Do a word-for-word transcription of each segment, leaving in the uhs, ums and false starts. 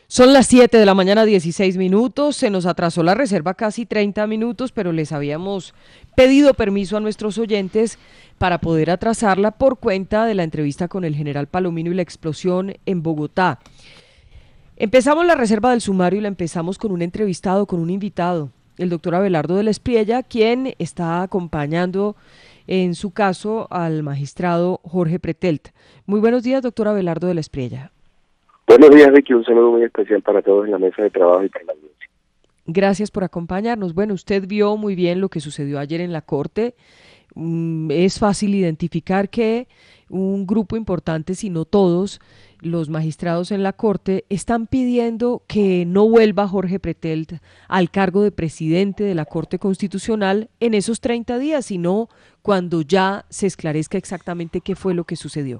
Son las siete de la mañana, dieciséis minutos. Se nos atrasó la reserva casi treinta minutos, pero les habíamos pedido permiso a nuestros oyentes para poder atrasarla por cuenta de la entrevista con el general Palomino y la explosión en Bogotá. Empezamos la reserva del sumario y la empezamos con un entrevistado, con un invitado, el doctor Abelardo de la Espriella, quien está acompañando en su caso al magistrado Jorge Pretelt. Muy buenos días, doctor Abelardo de la Espriella. Buenos días, Vicky. Un saludo muy especial para todos en la mesa de trabajo y para la audiencia. Gracias por acompañarnos. Bueno, usted vio muy bien lo que sucedió ayer en la Corte. Mm, es fácil identificar que un grupo importante, si no todos, los magistrados en la Corte están pidiendo que no vuelva Jorge Pretelt al cargo de presidente de la Corte Constitucional en esos treinta días, sino cuando ya se esclarezca exactamente qué fue lo que sucedió.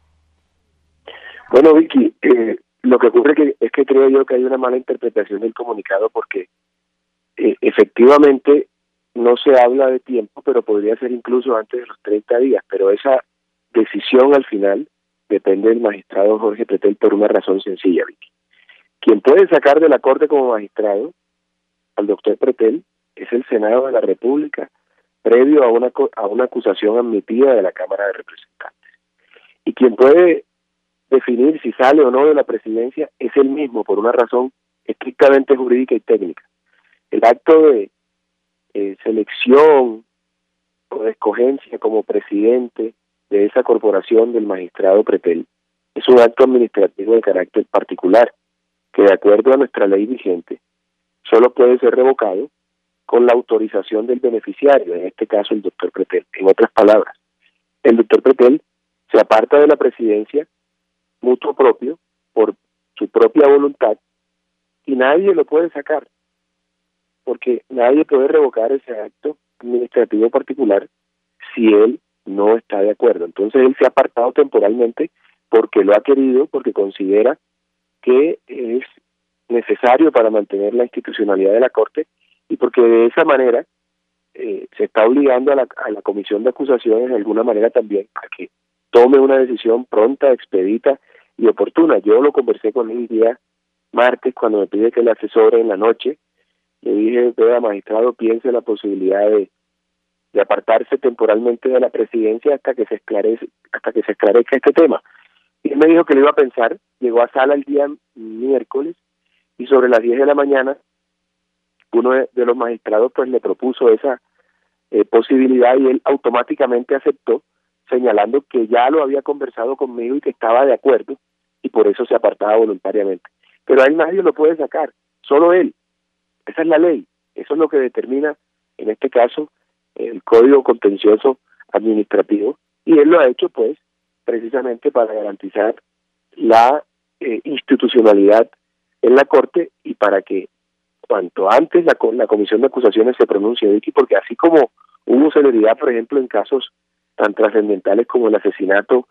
Bueno, Vicky, eh, lo que ocurre que, es que creo yo que hay una mala interpretación del comunicado porque eh, efectivamente no se habla de tiempo, pero podría ser incluso antes de los treinta días, pero esa decisión al final depende del magistrado Jorge Pretelt por una razón sencilla, Vicky. Quien puede sacar de la Corte como magistrado al doctor Pretelt es el Senado de la República, previo a una, a una acusación admitida de la Cámara de Representantes. Y quien puede definir si sale o no de la presidencia es él mismo, por una razón estrictamente jurídica y técnica. El acto de eh, selección o de escogencia como presidente de esa corporación del magistrado Pretelt es un acto administrativo de carácter particular, que de acuerdo a nuestra ley vigente, solo puede ser revocado con la autorización del beneficiario, en este caso el doctor Pretelt. En otras palabras, el doctor Pretelt se aparta de la presidencia mutuo propio, por su propia voluntad, y nadie lo puede sacar, porque nadie puede revocar ese acto administrativo particular si él no está de acuerdo. Entonces él se ha apartado temporalmente porque lo ha querido, porque considera que es necesario para mantener la institucionalidad de la Corte y porque de esa manera eh, se está obligando a la, a la Comisión de Acusaciones de alguna manera también a que tome una decisión pronta, expedita y oportuna. Yo lo conversé con él el día martes cuando me pide que le asesore en la noche. Le dije, vea, magistrado, piense la posibilidad de, de apartarse temporalmente de la presidencia hasta que se esclarece, hasta que se esclarezca este tema. Y él me dijo que lo iba a pensar. Llegó a sala el día miércoles y sobre las diez de la mañana uno de, de los magistrados pues le propuso esa eh, posibilidad y él automáticamente aceptó, señalando que ya lo había conversado conmigo y que estaba de acuerdo y por eso se apartaba voluntariamente. Pero a él nadie lo puede sacar, solo él. Esa es la ley, eso es lo que determina, en este caso, el Código Contencioso Administrativo, y él lo ha hecho, pues, precisamente para garantizar la eh, institucionalidad en la Corte y para que cuanto antes la, la Comisión de Acusaciones se pronuncie, Vicky, porque así como hubo celeridad, por ejemplo, en casos tan trascendentales como el asesinato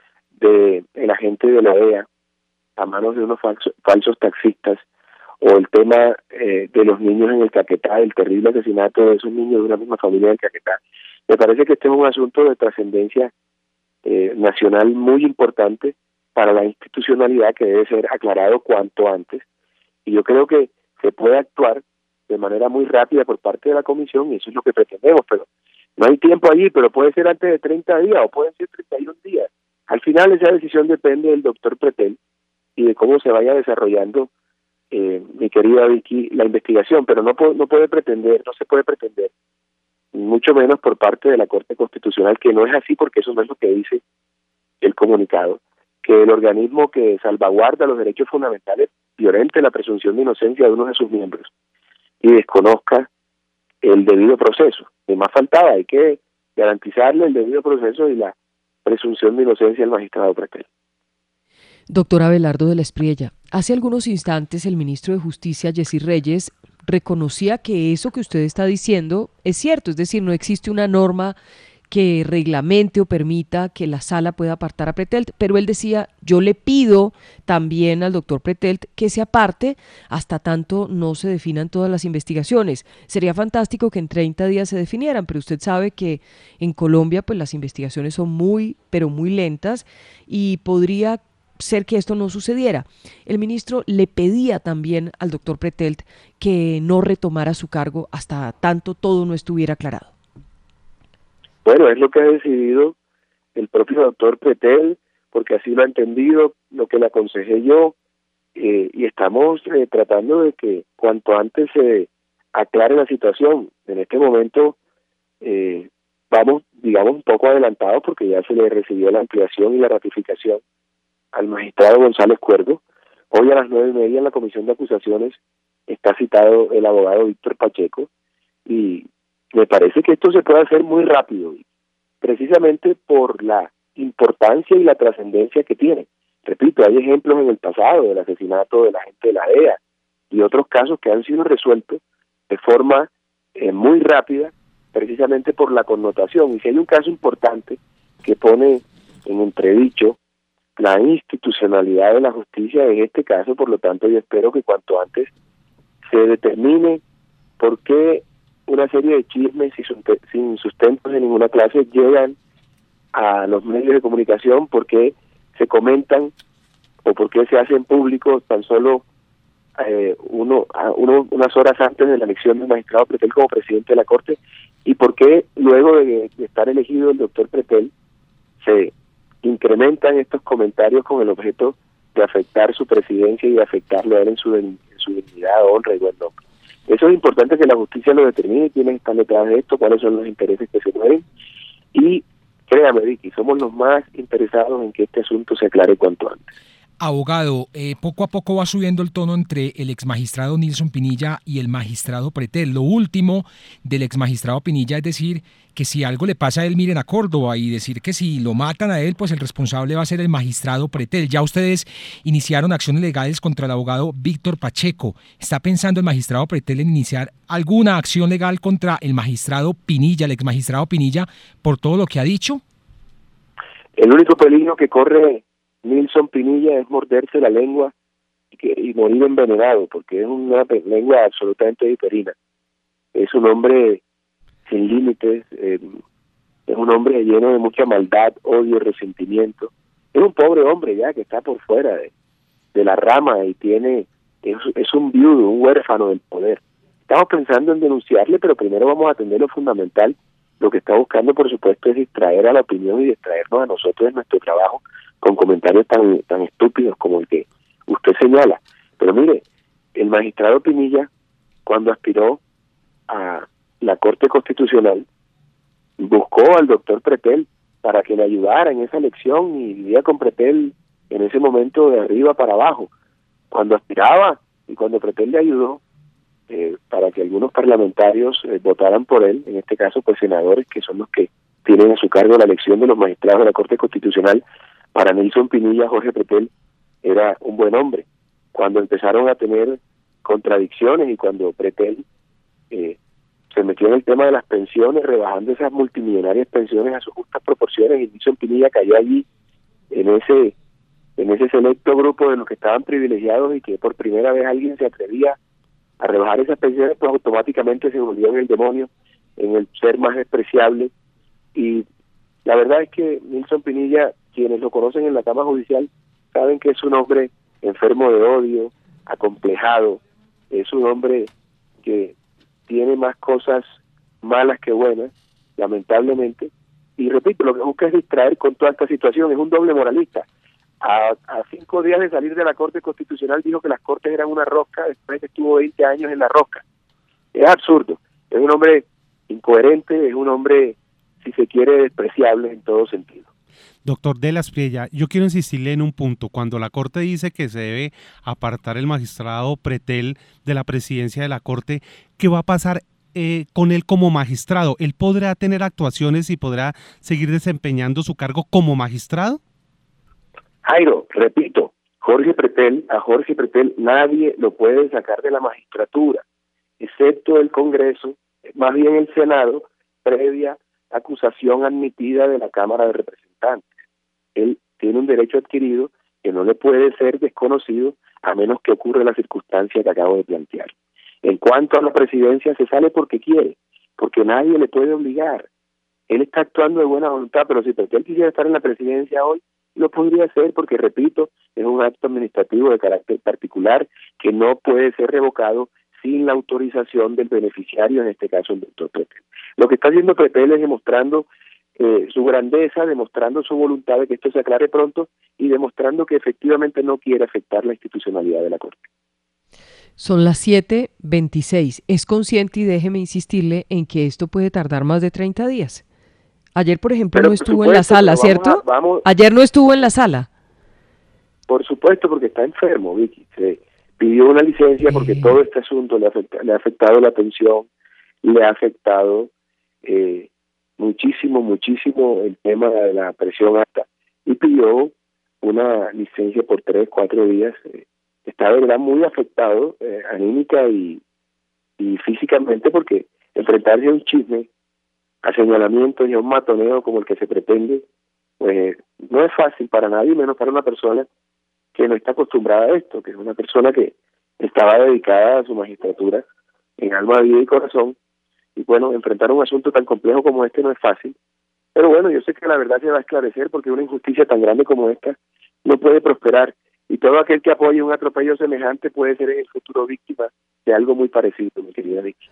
de el agente de la D E A a manos de unos falsos, falsos taxistas, o el tema eh, de los niños en el Caquetá, el terrible asesinato de esos niños de una misma familia en el Caquetá. Me parece que este es un asunto de trascendencia eh, nacional muy importante para la institucionalidad que debe ser aclarado cuanto antes, y yo creo que se puede actuar de manera muy rápida por parte de la Comisión, y eso es lo que pretendemos, pero no hay tiempo allí, pero puede ser antes de treinta días o pueden ser treinta y un días. Al final esa decisión depende del doctor Pretelt y de cómo se vaya desarrollando, eh, mi querida Vicky, la investigación, pero no, no puede pretender, no se puede pretender, mucho menos por parte de la Corte Constitucional, que no es así porque eso no es lo que dice el comunicado, que el organismo que salvaguarda los derechos fundamentales violente la presunción de inocencia de uno de sus miembros y desconozca el debido proceso. Y más faltaba, hay que garantizarle el debido proceso y la presunción de inocencia al magistrado Pretelt. Doctor Abelardo de la Espriella, hace algunos instantes el ministro de Justicia, Yessy Reyes, reconocía que eso que usted está diciendo es cierto, es decir, no existe una norma que reglamente o permita que la sala pueda apartar a Pretelt, pero él decía, yo le pido también al doctor Pretelt que se aparte hasta tanto no se definan todas las investigaciones. Sería fantástico que en treinta días se definieran, pero usted sabe que en Colombia pues las investigaciones son muy, pero muy lentas y podría ser que esto no sucediera. El ministro le pedía también al doctor Pretelt que no retomara su cargo hasta tanto todo no estuviera aclarado. Bueno, es lo que ha decidido el propio doctor Pretelt, porque así lo ha entendido, lo que le aconsejé yo, eh, y estamos eh, tratando de que cuanto antes se aclare la situación. En este momento eh, vamos, digamos, un poco adelantados porque ya se le recibió la ampliación y la ratificación al magistrado González Cuervo. Hoy a las nueve y media en la comisión de acusaciones está citado el abogado Víctor Pacheco, y me parece que esto se puede hacer muy rápido, precisamente por la importancia y la trascendencia que tiene. Repito, hay ejemplos en el pasado del asesinato de la gente de la D E A y otros casos que han sido resueltos de forma eh, muy rápida, precisamente por la connotación. Y si hay un caso importante que pone en entredicho la institucionalidad de la justicia en este caso, por lo tanto yo espero que cuanto antes se determine por qué una serie de chismes sin sustentos de ninguna clase llegan a los medios de comunicación, por qué se comentan o por qué se hacen públicos tan solo eh, uno, uno unas horas antes de la elección del magistrado Pretelt como presidente de la Corte, y por qué luego de, de estar elegido el doctor Pretelt se incrementan estos comentarios con el objeto de afectar su presidencia y de afectarlo a él en su, en su dignidad, honra y buen nombre. Eso es importante que la justicia lo determine, quiénes están detrás de esto, cuáles son los intereses que se mueven, y créame, Vicky, somos los más interesados en que este asunto se aclare cuanto antes. Abogado, eh, poco a poco va subiendo el tono entre el exmagistrado Nilson Pinilla y el magistrado Pretelt. Lo último del exmagistrado Pinilla es decir que si algo le pasa a él, miren a Córdoba, y decir que si lo matan a él, pues el responsable va a ser el magistrado Pretelt. Ya ustedes iniciaron acciones legales contra el abogado Víctor Pacheco. ¿Está pensando el magistrado Pretelt en iniciar alguna acción legal contra el magistrado Pinilla, el exmagistrado Pinilla, por todo lo que ha dicho? El único peligro que corre Nilson Pinilla es morderse la lengua y, que, y morir envenenado, porque es una lengua absolutamente viperina. Es un hombre sin límites, eh, es un hombre lleno de mucha maldad, odio, resentimiento. Es un pobre hombre ya que está por fuera de, de la rama y tiene es, es un viudo, un huérfano del poder. Estamos pensando en denunciarle, pero primero vamos a atender lo fundamental. Lo que está buscando, por supuesto, es distraer a la opinión y distraernos a nosotros de nuestro trabajo con comentarios tan tan estúpidos como el que usted señala. Pero mire, el magistrado Pinilla, cuando aspiró a la Corte Constitucional, buscó al doctor Pretelt para que le ayudara en esa elección y vivía con Pretelt en ese momento de arriba para abajo. Cuando aspiraba y cuando Pretelt le ayudó eh, para que algunos parlamentarios eh, votaran por él, en este caso pues senadores que son los que tienen a su cargo la elección de los magistrados de la Corte Constitucional, para Nilson Pinilla, Jorge Pretelt era un buen hombre. Cuando empezaron a tener contradicciones y cuando Pretelt eh, se metió en el tema de las pensiones, rebajando esas multimillonarias pensiones a sus justas proporciones, y Nilson Pinilla cayó allí en ese en ese selecto grupo de los que estaban privilegiados y que por primera vez alguien se atrevía a rebajar esas pensiones, pues automáticamente se volvió en el demonio, en el ser más despreciable. Y la verdad es que Nilson Pinilla, quienes lo conocen en la Cámara Judicial, saben que es un hombre enfermo de odio, acomplejado, es un hombre que tiene más cosas malas que buenas, lamentablemente, y repito, lo que busca es distraer con toda esta situación, es un doble moralista. A, a cinco días de salir de la Corte Constitucional dijo que las Cortes eran una rosca después de que estuvo veinte años en la rosca. Es absurdo, es un hombre incoherente, es un hombre, si se quiere, despreciable en todo sentido. Doctor de la Espriella, yo quiero insistirle en un punto. Cuando la Corte dice que se debe apartar el magistrado Pretelt de la presidencia de la Corte, ¿qué va a pasar eh, con él como magistrado? ¿Él podrá tener actuaciones y podrá seguir desempeñando su cargo como magistrado? Jairo, repito, Jorge Pretelt, a Jorge Pretelt nadie lo puede sacar de la magistratura, excepto el Congreso, más bien el Senado, previa acusación admitida de la Cámara de Representantes. Él tiene un derecho adquirido que no le puede ser desconocido a menos que ocurra la circunstancia que acabo de plantear. En cuanto a la presidencia, se sale porque quiere, porque nadie le puede obligar. Él está actuando de buena voluntad, pero si Pretelt quisiera estar en la presidencia hoy, Lo podría hacer porque, repito, es un acto administrativo de carácter particular que no puede ser revocado sin la autorización del beneficiario, en este caso el doctor Pretel. Lo que está haciendo Pretel es demostrando eh, su grandeza, demostrando su voluntad de que esto se aclare pronto y demostrando que efectivamente no quiere afectar la institucionalidad de la Corte. Son las siete veintiséis. Es consciente, y déjeme insistirle, en que esto puede tardar más de treinta días. Ayer, por ejemplo, pero no por estuvo en la sala, vamos ¿cierto? a, vamos, Ayer no estuvo en la sala. Por supuesto, porque está enfermo, Vicky. Se pidió una licencia porque eh. todo este asunto le, afecta, le ha afectado la atención, le ha afectado eh, muchísimo, muchísimo el tema de la presión alta, y pidió una licencia por tres, cuatro días. Eh, está de verdad muy afectado eh, anímica y, y físicamente, porque enfrentarse a un chisme, a señalamientos y a un matoneo como el que se pretende, pues no es fácil para nadie, menos para una persona que no está acostumbrada a esto, que es una persona que estaba dedicada a su magistratura en alma, vida y corazón. Y bueno, enfrentar un asunto tan complejo como este no es fácil, pero bueno, yo sé que la verdad se va a esclarecer, porque una injusticia tan grande como esta no puede prosperar, y todo aquel que apoye un atropello semejante puede ser en el futuro víctima de algo muy parecido, mi querida Vicky.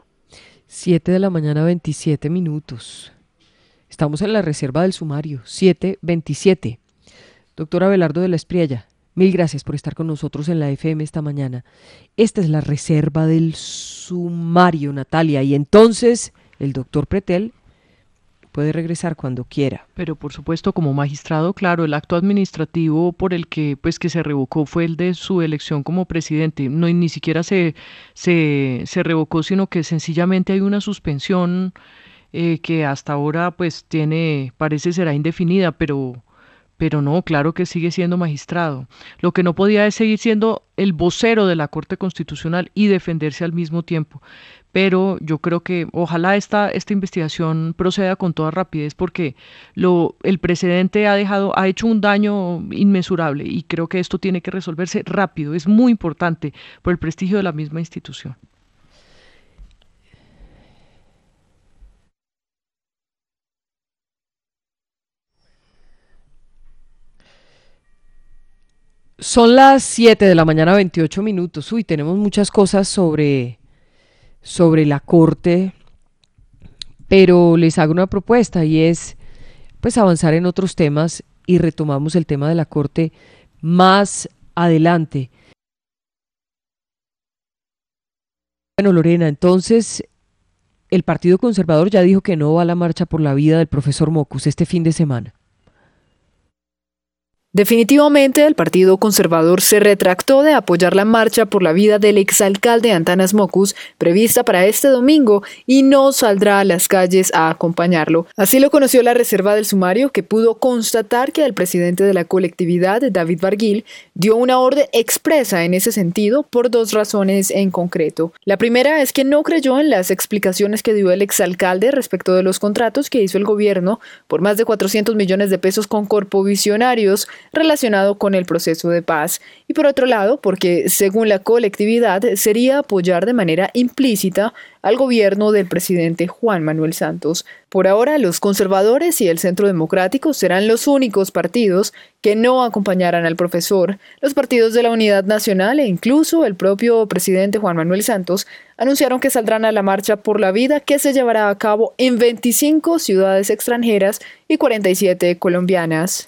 siete de la mañana, veintisiete minutos. Estamos en la reserva del sumario, siete veintisiete. Doctor Abelardo de la Espriella, mil gracias por estar con nosotros en la F M esta mañana. Esta es la reserva del sumario, Natalia, y entonces el doctor Pretel puede regresar cuando quiera. Pero por supuesto, como magistrado, claro, el acto administrativo por el que pues que se revocó fue el de su elección como presidente. No, ni siquiera se, se, se revocó, sino que sencillamente hay una suspensión eh, que hasta ahora pues tiene, parece será indefinida, pero... Pero no, claro que sigue siendo magistrado. Lo que no podía es seguir siendo el vocero de la Corte Constitucional y defenderse al mismo tiempo. Pero yo creo que ojalá esta, esta investigación proceda con toda rapidez, porque lo, el precedente ha dejado, ha hecho un daño inmesurable, y creo que esto tiene que resolverse rápido. Es muy importante por el prestigio de la misma institución. Son las siete de la mañana, veintiocho minutos. Uy, tenemos muchas cosas sobre, sobre la Corte, pero les hago una propuesta, y es pues avanzar en otros temas, y retomamos el tema de la Corte más adelante. Bueno, Lorena, entonces el Partido Conservador ya dijo que no va a la marcha por la vida del profesor Mockus este fin de semana. Definitivamente, el Partido Conservador se retractó de apoyar la marcha por la vida del exalcalde Antanas Mockus, prevista para este domingo, y no saldrá a las calles a acompañarlo. Así lo conoció la reserva del sumario, que pudo constatar que el presidente de la colectividad, David Barguil, dio una orden expresa en ese sentido por dos razones en concreto. La primera es que no creyó en las explicaciones que dio el exalcalde respecto de los contratos que hizo el gobierno por más de cuatrocientos millones de pesos con corpovisionarios, relacionado con el proceso de paz, y por otro lado, porque según la colectividad sería apoyar de manera implícita al gobierno del presidente Juan Manuel Santos. Por ahora, los conservadores y el Centro Democrático serán los únicos partidos que no acompañarán al profesor. Los partidos de la Unidad Nacional e incluso el propio presidente Juan Manuel Santos anunciaron que saldrán a la marcha por la vida, que se llevará a cabo en veinticinco ciudades extranjeras y cuarenta y siete colombianas.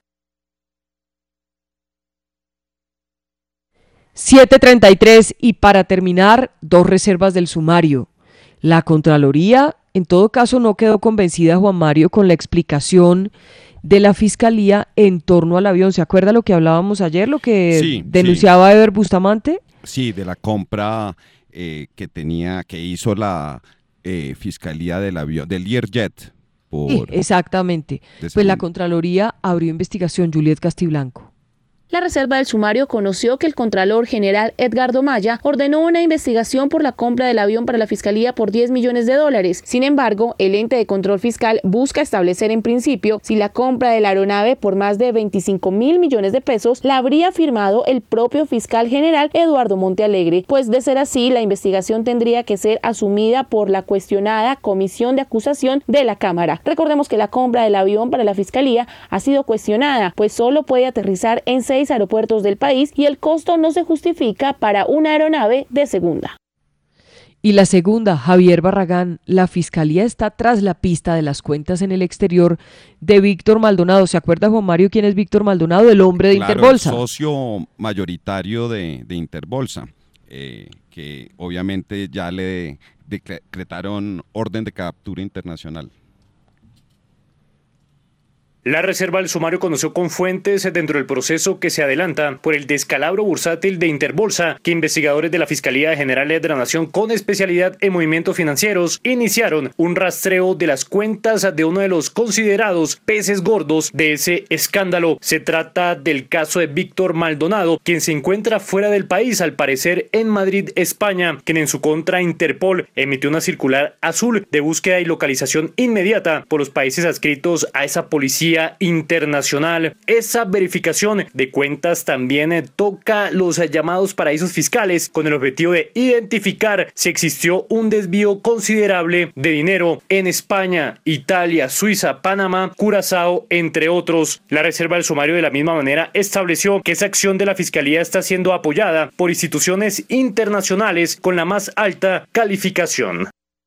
siete treinta y tres, y para terminar, dos reservas del sumario. La Contraloría, en todo caso, no quedó convencida, Juan Mario, con la explicación de la Fiscalía en torno al avión. ¿Se acuerda lo que hablábamos ayer, lo que sí, denunciaba sí. Eber Bustamante? Sí, de la compra eh, que tenía, que hizo la eh, Fiscalía del avión, del Learjet. Por Sí, exactamente. Pues la Contraloría abrió investigación, Juliet Castiblanco. La reserva del sumario conoció que el Contralor General Edgardo Maya ordenó una investigación por la compra del avión para la Fiscalía por diez millones de dólares. Sin embargo, el ente de control fiscal busca establecer en principio si la compra de la aeronave por más de veinticinco mil millones de pesos la habría firmado el propio fiscal general Eduardo Montealegre, pues de ser así, la investigación tendría que ser asumida por la cuestionada Comisión de Acusación de la Cámara. Recordemos que la compra del avión para la Fiscalía ha sido cuestionada, pues solo puede aterrizar en seis aeropuertos del país y el costo no se justifica para una aeronave de segunda. Y la segunda, Javier Barragán, la Fiscalía está tras la pista de las cuentas en el exterior de Víctor Maldonado. ¿Se acuerda, Juan Mario, quién es Víctor Maldonado? El hombre de claro, Interbolsa. El socio mayoritario de, de Interbolsa, eh, que obviamente ya le decretaron orden de captura internacional. La reserva del sumario conoció con fuentes dentro del proceso que se adelanta por el descalabro bursátil de Interbolsa que investigadores de la Fiscalía General de la Nación con especialidad en movimientos financieros iniciaron un rastreo de las cuentas de uno de los considerados peces gordos de ese escándalo. Se trata del caso de Víctor Maldonado, quien se encuentra fuera del país, al parecer en Madrid, España, quien en su contra Interpol emitió una circular azul de búsqueda y localización inmediata por los países adscritos a esa policía internacional. Esa verificación de cuentas también eh, toca los eh, llamados paraísos fiscales con el objetivo de identificar si existió un desvío considerable de dinero en España, Italia, Suiza, Panamá, Curazao, entre otros. La reserva del sumario de la misma manera estableció que esa acción de la Fiscalía está siendo apoyada por instituciones internacionales con la más alta calificación.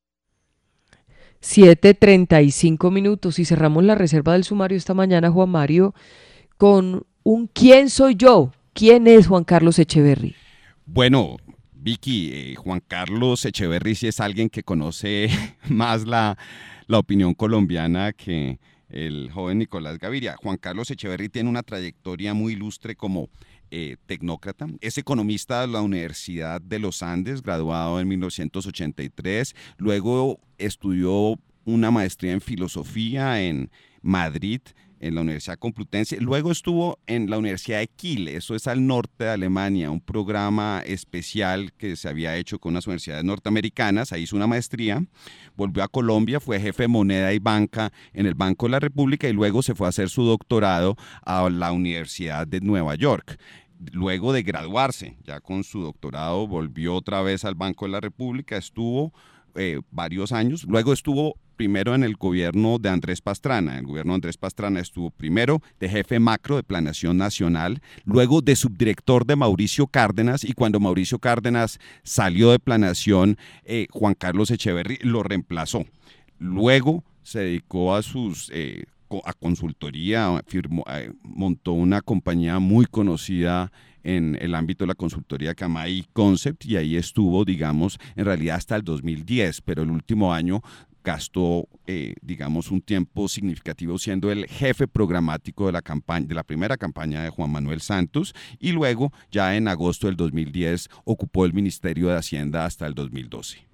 siete treinta y cinco minutos y cerramos la reserva del sumario esta mañana, Juan Mario, con un ¿quién soy yo? ¿Quién es Juan Carlos Echeverry? Bueno, Vicky, eh, Juan Carlos Echeverry sí es alguien que conoce más la, la opinión colombiana que el joven Nicolás Gaviria. Juan Carlos Echeverry tiene una trayectoria muy ilustre como Eh, tecnócrata, es economista de la Universidad de los Andes, graduado en mil novecientos ochenta y tres, luego estudió una maestría en filosofía en Madrid, en la Universidad Complutense, luego estuvo en la Universidad de Kiel, eso es al norte de Alemania, un programa especial que se había hecho con unas universidades norteamericanas, ahí hizo una maestría, volvió a Colombia, fue jefe de moneda y banca en el Banco de la República y luego se fue a hacer su doctorado a la Universidad de Nueva York. Luego de graduarse, ya con su doctorado, volvió otra vez al Banco de la República, estuvo eh, varios años, luego estuvo primero en el gobierno de Andrés Pastrana, el gobierno de Andrés Pastrana estuvo primero de jefe macro de Planeación Nacional, luego de subdirector de Mauricio Cárdenas y cuando Mauricio Cárdenas salió de Planeación, eh, Juan Carlos Echeverry lo reemplazó. Luego se dedicó a sus... Eh, a consultoría, firmó, eh, montó una compañía muy conocida en el ámbito de la consultoría Camay Concept y ahí estuvo, digamos, en realidad hasta el dos mil diez, pero el último año gastó, eh, digamos, un tiempo significativo siendo el jefe programático de la campaña, de la primera campaña de Juan Manuel Santos y luego ya en agosto del dos mil diez ocupó el Ministerio de Hacienda hasta el dos mil doce.